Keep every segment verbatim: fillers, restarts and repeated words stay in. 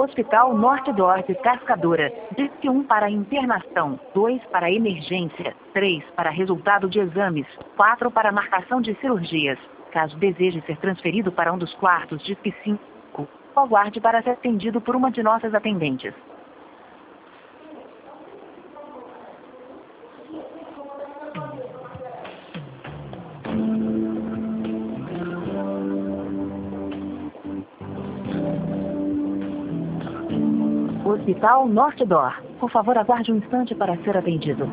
Hospital Norte Dorte Cascadora. Disque um para internação, dois para emergência, três para resultado de exames, quatro para marcação de cirurgias. Caso deseje ser transferido para um dos quartos, disque cinco. Aguarde para ser atendido por uma de nossas atendentes. Hospital Norte Dor. Por favor, aguarde um instante para ser atendido.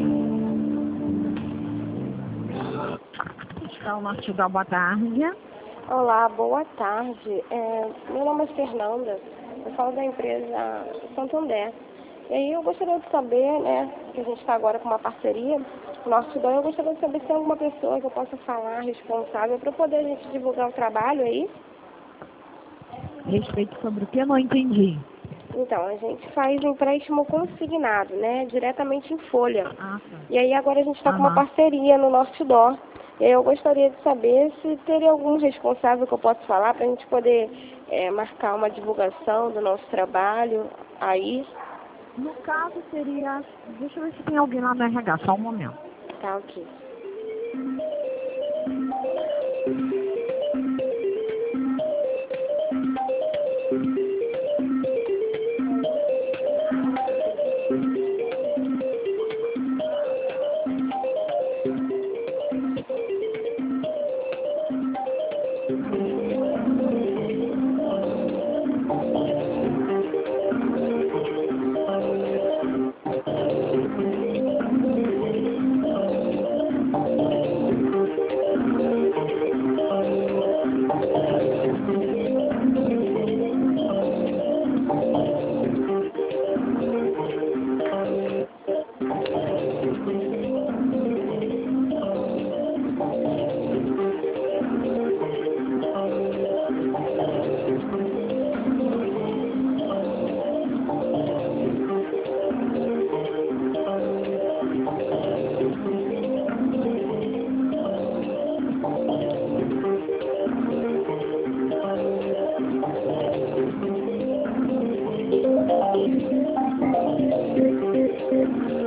Hospital Norte Dor, boa tarde. Olá, boa tarde. É, meu nome é Fernanda, eu falo da empresa Santander. E aí eu gostaria de saber, né, que a gente está agora com uma parceria com o Norte Dor, eu gostaria de saber se tem alguma pessoa que eu possa falar responsável para poder a gente divulgar o trabalho aí. Respeito sobre o que? Não entendi. Então, a gente faz empréstimo consignado, né, diretamente em folha. Ah, tá. E aí agora a gente está Aham. com uma parceria no Norte Dor. Eu gostaria de saber se teria algum responsável que eu possa falar para a gente poder é, marcar uma divulgação do nosso trabalho aí. No caso seria... Deixa eu ver se tem alguém lá no R H, só um momento. Tá, ok. Thank you.